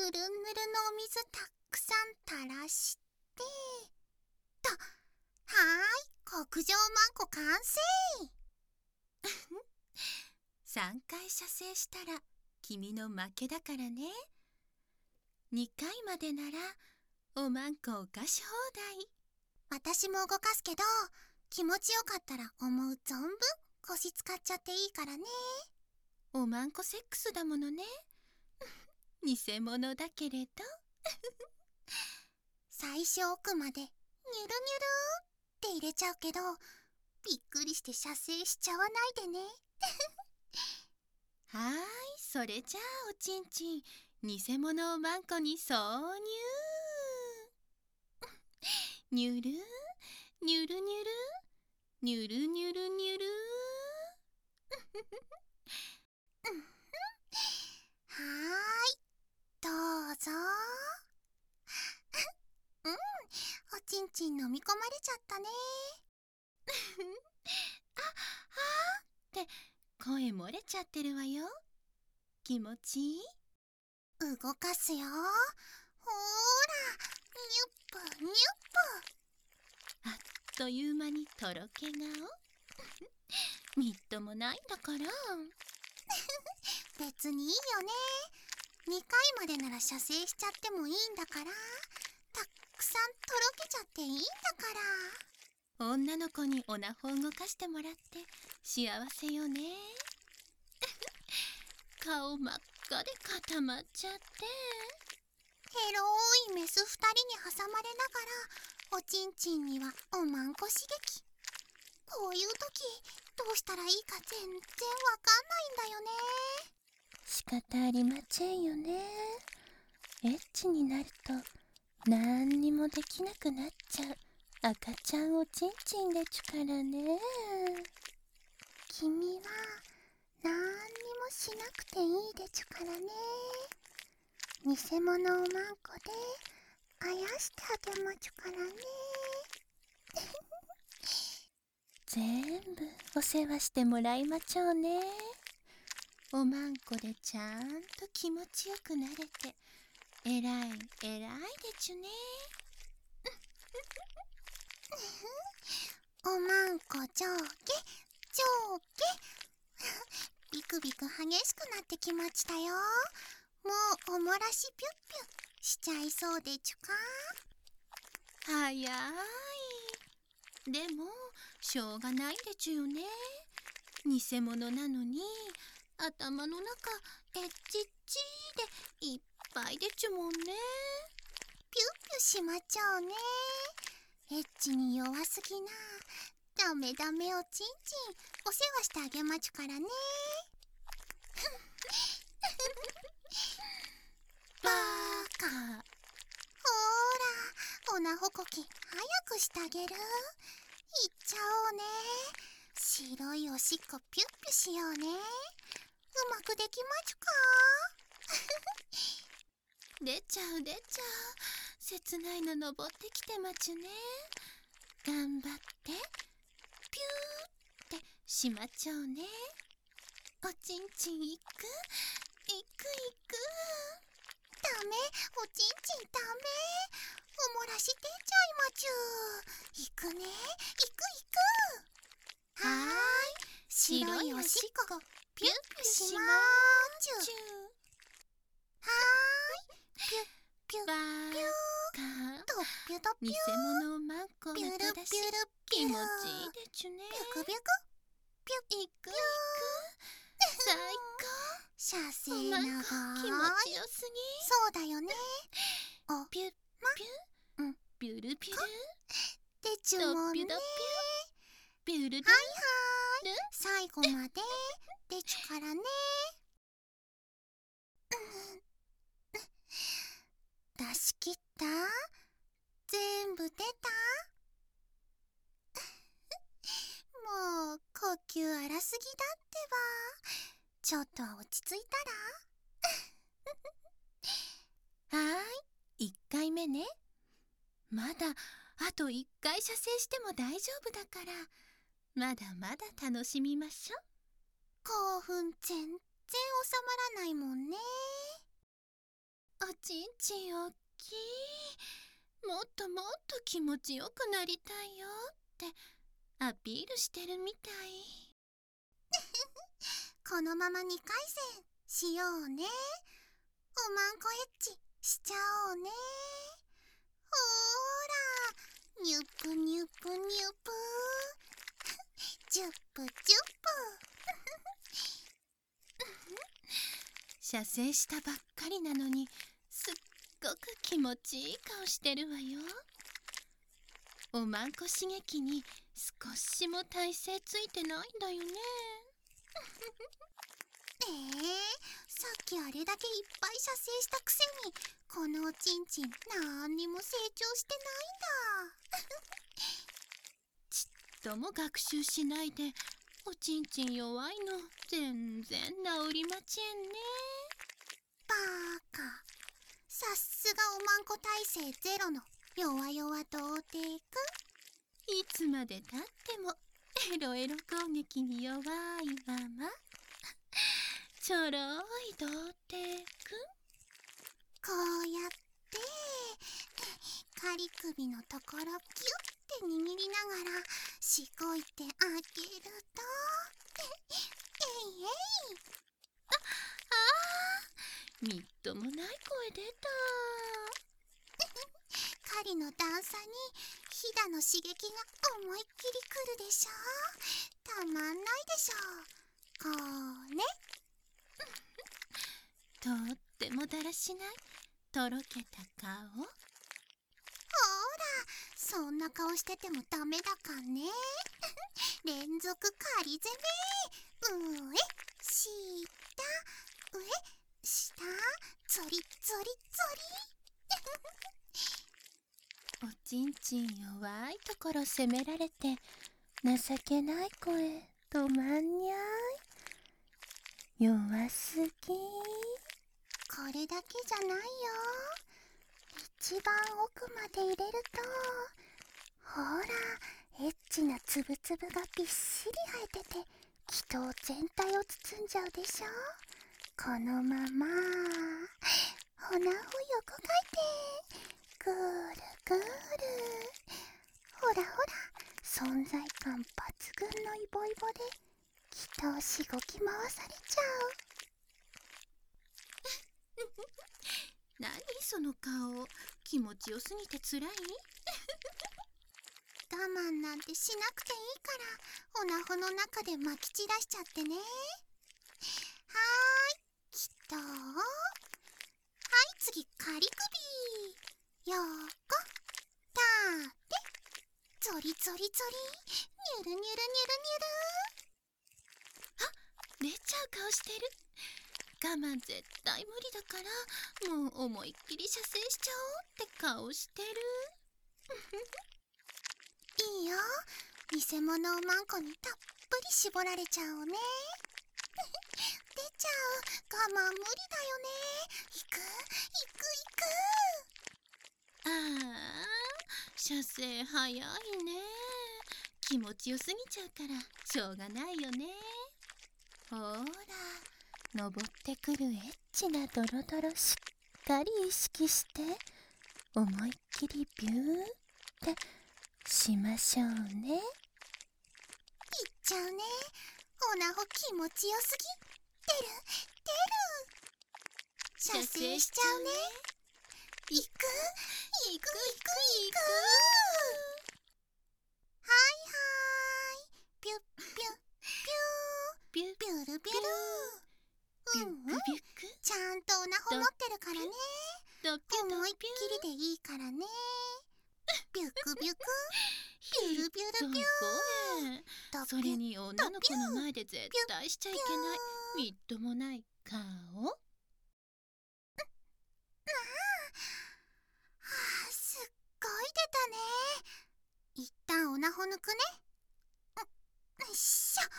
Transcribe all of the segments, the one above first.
ぬるぬるのお水たくさん垂らしてと、はーい、極上マンコ完成 3回射精したら君の負けだからね。2回までならおまんこお菓子放題。 私も動かすけど、気持ちよかったら思う存分腰使っちゃっていいからね。 おまんこセックスだものね。偽物だけれど最初奥までニュルニュルって入れちゃうけど、びっくりして射精しちゃわないでね。 はーい、それじゃあおちんちん、偽物おまんこに挿入。ニュルニュルニュルニュルニュルニュルはーい、どうぞおちんちん飲み込まれちゃったね。 って声漏れちゃってるわよ。気持ちいい？ 動かすよ。ほーら、ニュップニュッあっという間にとろけ顔。みっともないんだから。 プ。別にいいよね。2回までなら射精しちゃってもいいんだから、たくさんとろけちゃっていいんだから。 女の子におなほを動かしてもらって幸せよね。顔真っ赤で固まっちゃって。 ヘローいメス2人に挟まれながら、おちんちんにはおまんこ刺激。こういう時どうしたらいいか全然わかんないんだよね。 仕方ありませんよね。エッチになると何にもできなくなっちゃう赤ちゃんおちんちんでちゅからね。 君はなんにもしなくていいでちゅからね。偽物おまんこであやしてあげまちゅからね。 全部お世話してもらいまちょうね。おまんこでちゃんと気持ちよくなれてえらいえらいでちゅね。 おまんこ上下上下ビクビク激しくなってきましたよ。もうおもらしピュッピュッしちゃいそうでちゅか。 早い。でもしょうがないでちゅよね。偽物なのに頭の中エッチッチーでいっぱいでちゅもんね。 ピュッピュしまちょうね。エッチに弱すぎな。ダメダメおちんちんお世話してあげまちゅからね。 バカ。 ほーら、おなほこき早くしてあげる。いっちゃおうね。白いおしっこピュッピュしようね。うまくできまちゅか。 出ちゃう出ちゃう。切ないの登ってきてまちゅね。頑張ってピューってしまちょうね。おちんちんいくいくいく。 ダメ、おちんちんダメ。おもらし出ちゃいまちゅ。いくね、いくいく。はーい、白いおしっこピュッピュしまーちゅ。はーい、ピュッピュッバピューカ。 とピュとピュ偽ー物マンコピュルピュルめただしピュル気持ちいいでちゅね。 ビュクビュクピュッいくいく最射精高。おまん長こい。 気持ちよすぎ。 そうだよね。おピュッピュうんピュルピュルでちゅドもんね。 ピュドピュピュルルはいはい、最後まででちゅからね。出し切った？全部出た？もう呼吸荒すぎだってば。ちょっとは落ち着いたら。 はーい、1回目ね。まだあと1回射精しても大丈夫だからまだまだ楽しみましょ。 興奮全然収まらないもんね。 おおちんちんおっきい。もっともっと気持ちよくなりたいよってアピールしてるみたい。 このまま2回戦しようね。おまんこエッチしちゃおうね。ほーら、ニュプニュプニュプジュップジュップ射精したばっかりなのにすっごく気持ちいい顔してるわよ。おまんこ刺激に少しも体勢ついてないんだよね。 さっきあれだけいっぱい射精したくせにこのおちんちんなんにも成長してないんだ。 ちっとも学習しないでおちんちん弱いの全然治りまちぇんね。 バーカ、さっすがおまんこ体勢ゼロの弱々童貞くん。 いつまでたってもエロエロ攻撃に弱いままちょろい童貞くん。 こうやって仮首のところギュッて握りながらしごいてあげるとえいえい。 みっともない声出た。 狩りの段差にひだの刺激が思いっきりくるでしょ。たまんないでしょ。こうね。 とってもだらしないとろけた顔。 ほら、そんな顔しててもダメだかんね。連続狩り攻め。上、下、上、下、ゾリゾリゾリ。 おちんちん弱いところ責められて情けない声止まんにゃい。弱すぎ。 これだけじゃないよ。一番奥まで入れるとほら、エッチなつぶつぶがびっしり生えてて気筒全体を包んじゃうでしょ。このままおなほ横回転ぐーるぐーる。ほらほら、存在感抜群のイボイボで気筒しごき回されちゃう。 何その顔、気持ちよすぎてつらい？ 我慢なんてしなくていいからおなほの中でまき散らしちゃってね。はーい、きっと。はい、次仮首。よーこ、たーて、ゾリゾリゾリ、ニュルニュルニュルニュル。 出ちゃう顔してる。我慢絶対無理だからもう思いっきり射精しちゃおうって顔してる。 いいよ、偽物おまんこにたっぷり絞られちゃおうね。出ちゃう、我慢無理だよね。いくいくいく。 ああ、射精早いね。気持ちよすぎちゃうからしょうがないよね。ほら、登ってくるエッチなドロドロしっかり意識して思いっきりビューってしましょうね。 いっちゃうね。おなほ気持ちよすぎ。出る出る。射精しちゃうね。いくいくいくいく。はいはーい、ピュッピュッピュー、 ビュッビュルビュル。 ビュックビュックちゃんとおなほ持ってるからね。 ドピュド思いっピきりでいいからね。ビュックビュック、ビュルビュルビュー。 ー。それに女の子の前で絶対しちゃいけないみっともない顔。 すっごい出たね。一旦おなほ抜くね。よいしょ。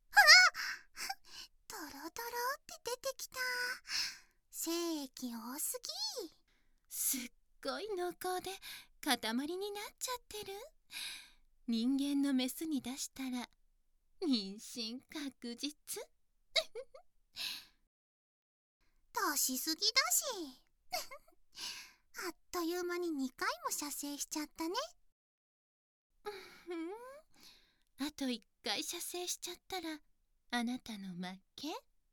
ドロドロって出てきた。精液多すぎ。 すっごい濃厚で塊になっちゃってる。人間のメスに出したら妊娠確実。 出しすぎだし。 あっという間に2回も射精しちゃったね。 あと1回射精しちゃったらあなたの負け。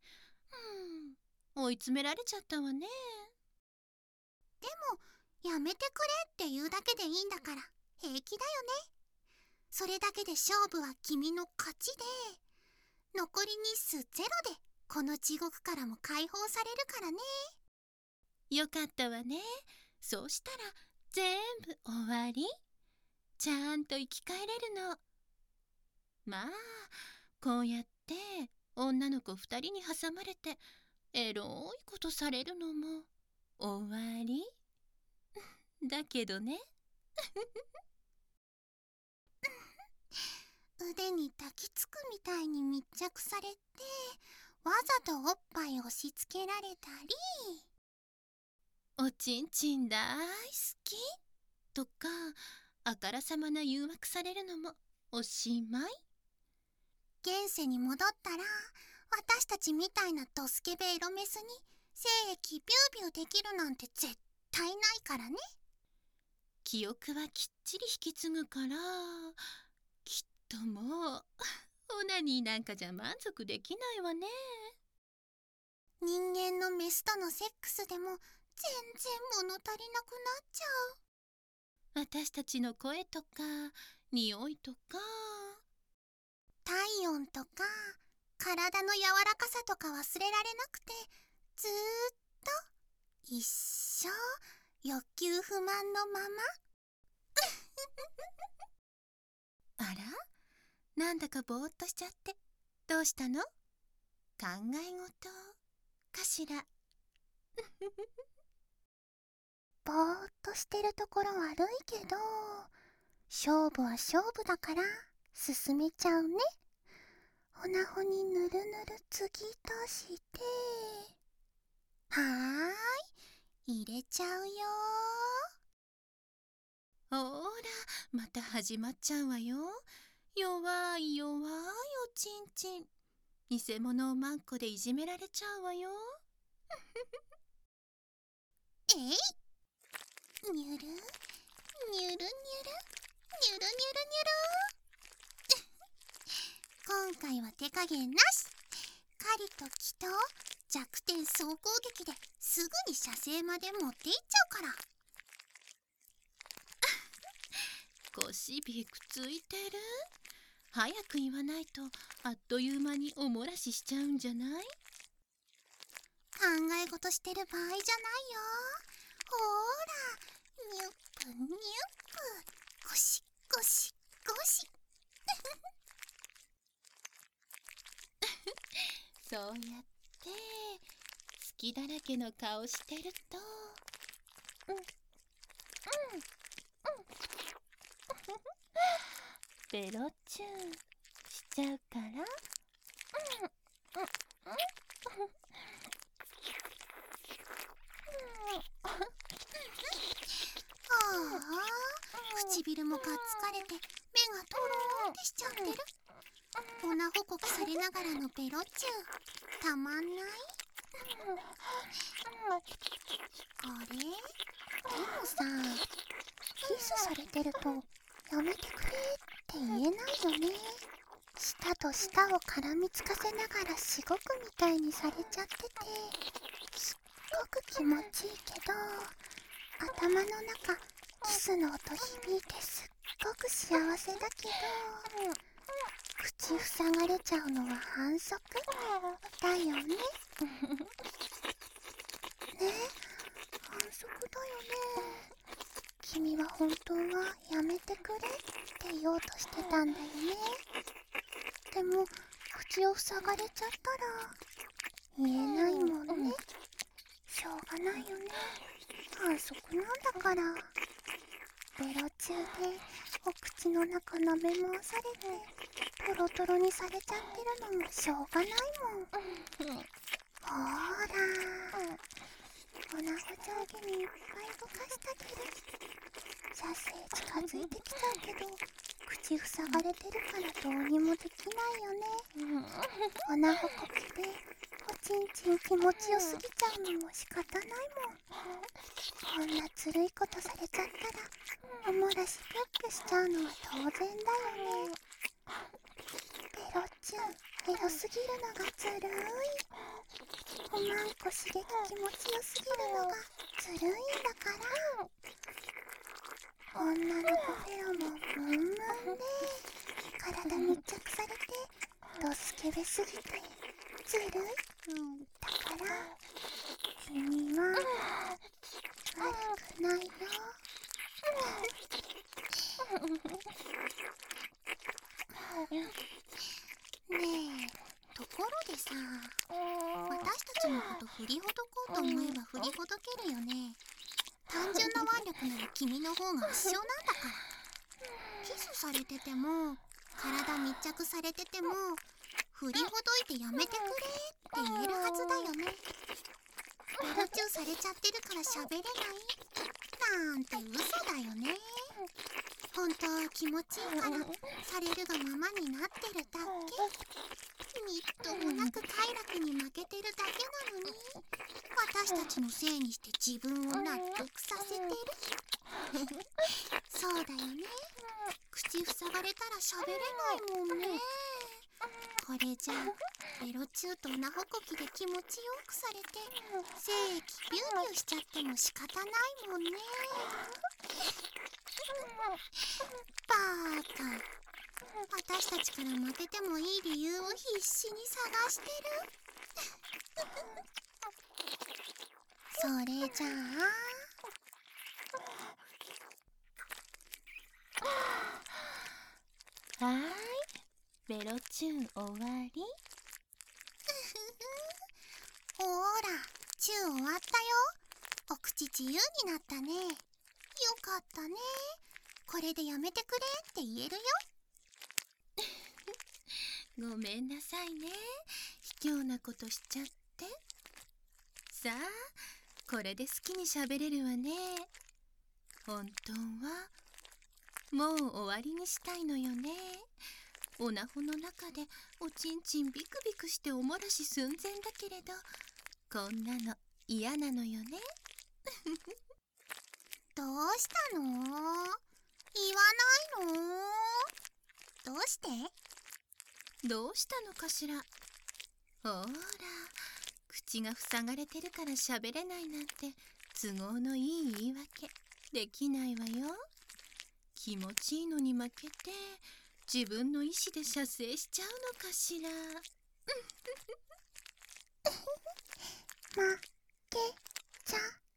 追い詰められちゃったわね。 でもやめてくれって言うだけでいいんだから平気だよね。それだけで勝負は君の勝ちで、残り日数ゼロでこの地獄からも解放されるからね。 よかったわね。そうしたら全部終わり。ちゃんと生き返れるの。まあこうやって女の子2人に挟まれてエロいことされるのも終わりだけどね。 腕に抱きつくみたいに密着されて、わざとおっぱい押し付けられたり、 おちんちん大好きとかあからさまな誘惑されるのもおしまい。 現世に戻ったら私たちみたいなドスケベエロメスに精液ビュービューできるなんて絶対ないからね。 記憶はきっちり引き継ぐから、きっともうオナニーなんかじゃ満足できないわね。 人間のメスとのセックスでも全然物足りなくなっちゃう。 私たちの声とか匂いとか体温とか体の柔らかさとか忘れられなくて、ずーっと一生欲求不満のまま。 あら、なんだかぼーっとしちゃって。どうしたの？考え事かしら。 ぼーっとしてるところ悪いけど、勝負は勝負だから進めちゃうね。オナホにぬるぬる継ぎ足して、はーい、入れちゃうよ。 ほーら、また始まっちゃうわよ。弱い弱いおちんちん。偽物をマンコでいじめられちゃうわよ。 えい、にゅるにゅるにゅるにゅるにゅるにゅる今回は手加減なし。狩りと気と弱点総攻撃ですぐに射精まで持っていっちゃうから。 腰びくついてる。早く言わないとあっという間にお漏らししちゃうんじゃない？ 考え事してる場合じゃないよ。ほーら、ニュップニュップ、ゴシゴシゴシ。 そうやって隙だらけの顔してると、ベロチューしちゃうから。 唇もがっつかれて目がトローンってしちゃってる。オナ報告されながらのベロチューたまんない。あれでもさ、キスされてるとやめてくれって言えないよね。舌と舌を絡みつかせながらしごくみたいにされちゃってて、すっごく気持ちいいけど、頭の中キスの音響いてすっごく幸せだけど、口塞がれちゃうのは反則だよね。ね、反則だよね。君は本当はやめてくれって言おうとしてたんだよね。でも口を塞がれちゃったら言えないもんね。しょうがないよね。反則なんだから。ベロ中でお口の中舐め回されてトロトロにされちゃってるのもしょうがないもん。ほーら、おなご上下にいっぱい動かしたけど、射精近づいてきちゃうけど、口塞がれてるからどうにもできないよね。おなごこきでおちちんちん気持ちよすぎちゃうのも仕方ないもん。こんなずるいことされちゃったらおもらしぷっぷしちゃうのは当然だよね。ペロチュン、エロすぎるのがずるい。おまんこ刺激気持ちよすぎるのがずるいんだから。女の子フェロモンムンムンで体密着されてドスケベすぎてずるい。だから君は悪くないよ。ねえ、ところでさ、私たちのこと振りほどこうと思えば振りほどけるよね。単純な腕力なら君の方が圧勝なんだから。キスされてても体密着されてても振りほどいてやめてくれって言えるはずだよね。ベロチューされちゃってるから喋れないなんて嘘だよね。本当は気持ちいいからされるがままになってるだけ。みっともなく快楽に負けてるだけなのに私たちのせいにして自分を納得させてる。そうだよね。口塞がれたら喋れないもんね。これじゃあベロチューとナホコキで気持ちよくされて精液ビュービューしちゃっても仕方ないもんね。バーカ。私たちから負けてもいい理由を必死に探してる。それじゃはーい、ベロチューン終わり。 ほーら、チュー終わったよ。お口自由になったね。よかったね。これでやめてくれって言えるよ。 ごめんなさいね、卑怯なことしちゃって。さあ、これで好きに喋れるわね。本当はもう終わりにしたいのよね。おなほの中でおちんちんビクビクしておもらし寸前だけれど、こんなの嫌なのよね。 どうしたの？言わないの？どうして？ どうしたのかしら。ほーら、口が塞がれてるから喋れないなんて都合のいい言い訳できないわよ。気持ちいいのに負けて自分の意志で射精しちゃうのかしら。 負けちゃ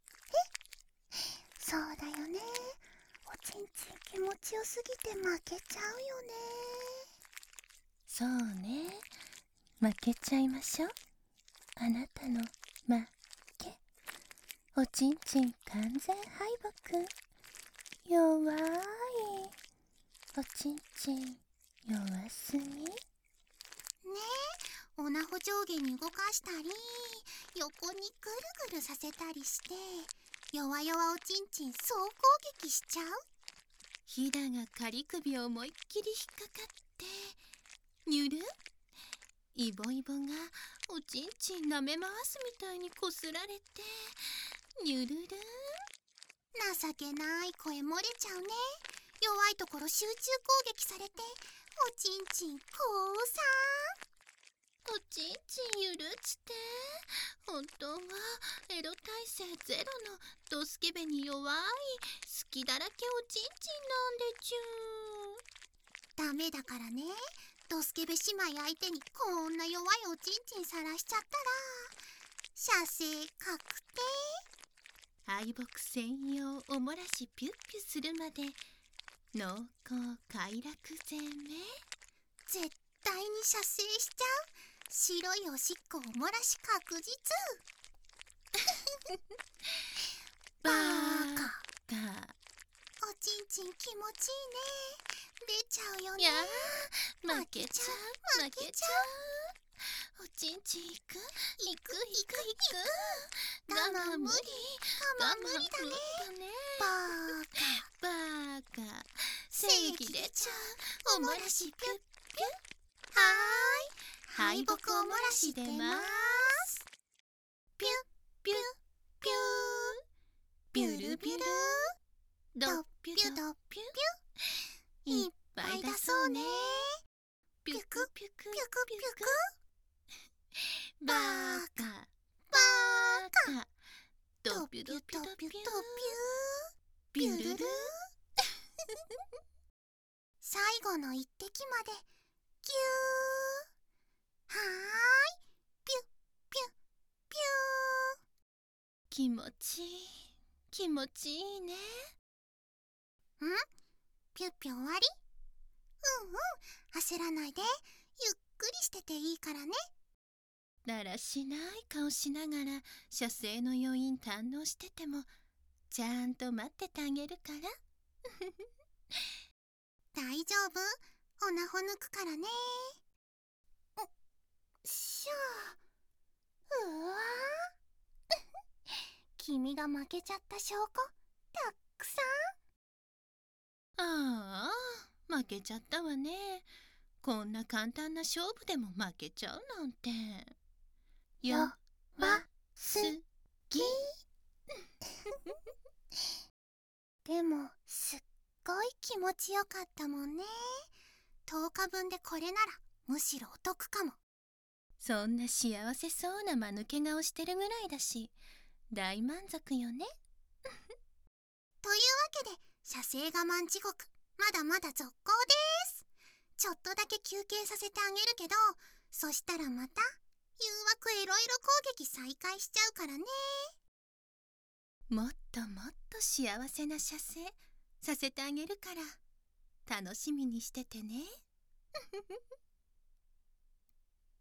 そうだよね。おちんちん気持ちよすぎて負けちゃうよね。 そうね、負けちゃいましょう。あなたの負け。おちんちん完全敗北。弱い。おちんちん弱すぎ。 ねえ、おなほ上下に動かしたり横にぐるぐるさせたりして弱々おちんちん総攻撃しちゃう。 ひだが仮首を思いっきり引っかかってにゅる。イボイボがおちんちん舐め回すみたいにこすられてにゅるるん。 情けない声漏れちゃうね。弱いところ集中攻撃されておちんちん降参。 おちんちん許して。本当はエロ耐性ゼロのドスケベに弱い好きだらけおちんちんなんでちゅダメだからね。ドスケベ姉妹相手にこんな弱いおちんちんさらしちゃったら射精確定。 敗北専用おもらしピュッピュするまで濃厚快楽攻め。 絶対に射精しちゃう。白いおしっこおもらし確実。 ババーカ。 カ。 おちんちん気持ちいいね。出ちゃうよね。 いやー、負けちゃう負けちゃう。おちんちんいくいくいくいく。 我慢無理。我慢無理だね。ババーカ。正義出ちゃう。おもらしピュッピュッ。 ーカ。はーい。敗北おもらし出ます。 ピュピュピュー、ビュルビュル、 ドッピュドッピュ、いっぱい出そうね。ピュクピュクピュクピュク、 バーカバーカ、 ドピュドピュドピュピュー、 ビュルル。 最後の一滴までギュー。はーい、ピュピュピ気持ちいい、気持ちいいね。 ュー。ピュッピュ終わり？焦らないで、ゆっくりしてていいからね。 だらしない顔しながら射精の余韻堪能しててもちゃんと待っててあげるから大丈夫、おなほ抜くからね。しゃー。うわー君が負けちゃった証拠たくさん。 ああ、負けちゃったわね。こんな簡単な勝負でも負けちゃうなんて。 よわすぎでもすっごい気持ちよかったもんね。10日分でこれならむしろお得かも。 そんな幸せそうな間抜け顔してるぐらいだし大満足よね。 というわけで射精我慢地獄まだまだ続行です。ちょっとだけ休憩させてあげるけど、そしたらまた誘惑エロエロ攻撃再開しちゃうからね。 もっともっと幸せな射精させてあげるから楽しみにしててね